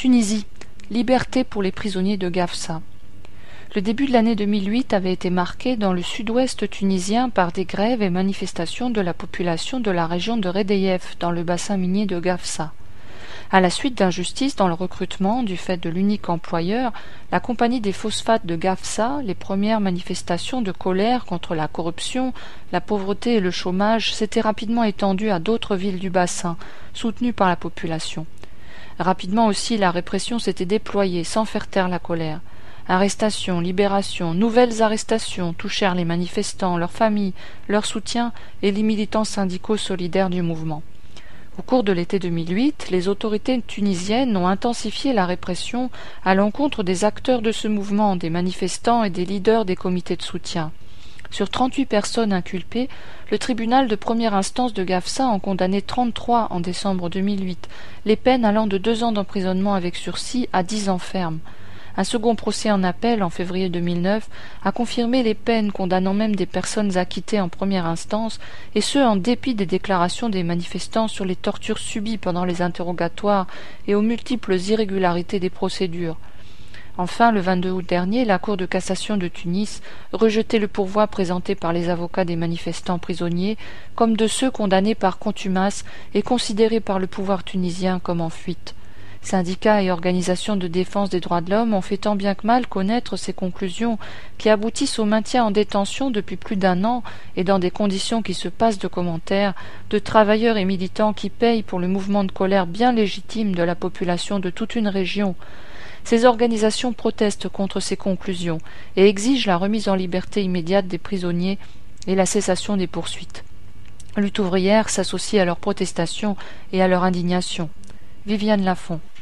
Tunisie, liberté pour les prisonniers de Gafsa. Le début de l'année 2008 avait été marqué dans le sud-ouest tunisien par des grèves et manifestations de la population de la région de Redeyef, dans le bassin minier de Gafsa. À la suite d'injustices dans le recrutement du fait de l'unique employeur, la compagnie des phosphates de Gafsa, les premières manifestations de colère contre la corruption, la pauvreté et le chômage s'étaient rapidement étendues à d'autres villes du bassin, soutenues par la population. Rapidement aussi, la répression s'était déployée sans faire taire la colère. Arrestations, libérations, nouvelles arrestations touchèrent les manifestants, leurs familles, leurs soutiens et les militants syndicaux solidaires du mouvement. Au cours de l'été 2008, les autorités tunisiennes ont intensifié la répression à l'encontre des acteurs de ce mouvement, des manifestants et des leaders des comités de soutien. Sur 38 personnes inculpées, le tribunal de première instance de Gafsa en condamnait 33 en décembre 2008, les peines allant de 2 ans d'emprisonnement avec sursis à 10 ans ferme. Un second procès en appel, en février 2009, a confirmé les peines, condamnant même des personnes acquittées en première instance, et ce en dépit des déclarations des manifestants sur les tortures subies pendant les interrogatoires et aux multiples irrégularités des procédures. Enfin, le 22 août dernier, la Cour de cassation de Tunis rejetait le pourvoi présenté par les avocats des manifestants prisonniers comme de ceux condamnés par contumace et considérés par le pouvoir tunisien comme en fuite. Syndicats et organisations de défense des droits de l'homme ont fait tant bien que mal connaître ces conclusions qui aboutissent au maintien en détention depuis plus d'1 an et dans des conditions qui se passent de commentaires de travailleurs et militants qui payent pour le mouvement de colère bien légitime de la population de toute une région. Ces organisations protestent contre ces conclusions et exigent la remise en liberté immédiate des prisonniers et la cessation des poursuites. Lutte ouvrière s'associe à leurs protestations et à leur indignation. Viviane Lafont.